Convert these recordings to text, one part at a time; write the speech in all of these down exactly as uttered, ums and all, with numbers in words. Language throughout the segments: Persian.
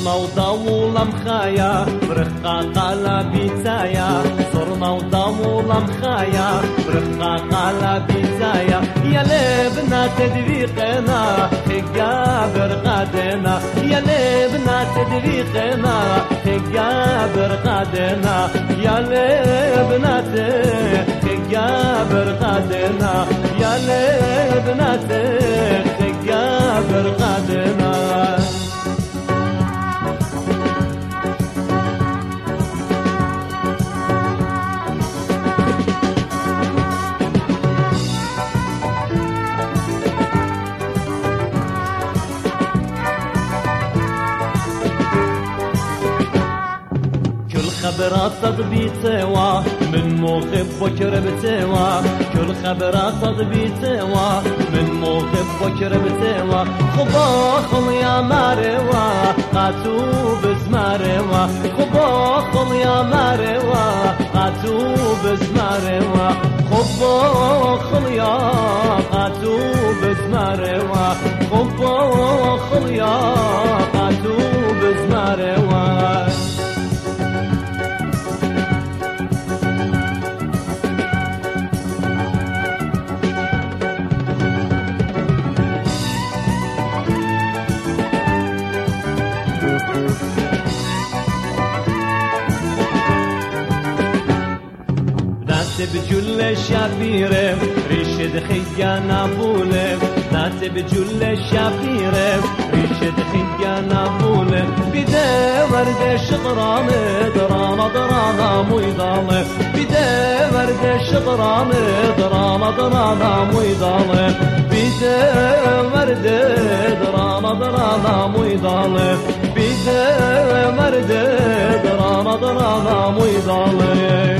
صرنا وضاولا مخايا برقاق على بيتايا صرنا وضاولا مخايا برقاق على بيتايا يا لبنا تدريقنا حقابر قادنا يا لبنا تدريقنا حقابر قادنا يا لبنا حقابر قادنا يا لبنا حقابر قادنا خبرات تطبي سوا من مخب بكر بتوا كل خبرات تطبي سوا من مخب بكر بتوا خباخل يا مروا قاتو بزمروا خباخل يا مروا قاتو بزمروا خباخل يا قاتو بزمروا خباخل يا قاتو بزمروا بجل الشابيرة ريشد خيانا بولة ناتي بجل الشابيرة ريشد خيانا بولة بدا ورد شغران درانا درانا ميضالة بدا ورد شغران درانا درانا ميضالة بدا ورد درانا درانا ميضالة بدا ورد درانا درانا ميضالة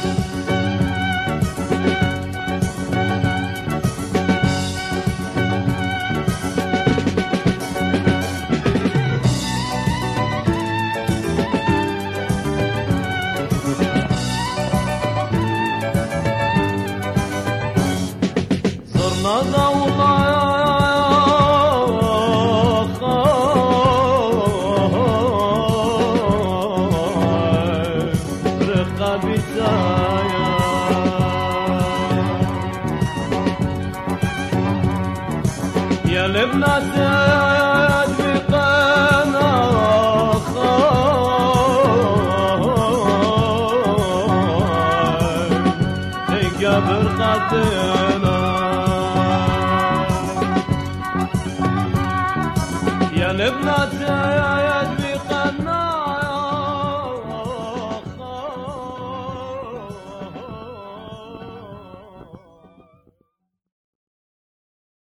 صرنا برقة بتايا يا لبنى تدبقنا هيك برقتنا يا لبنى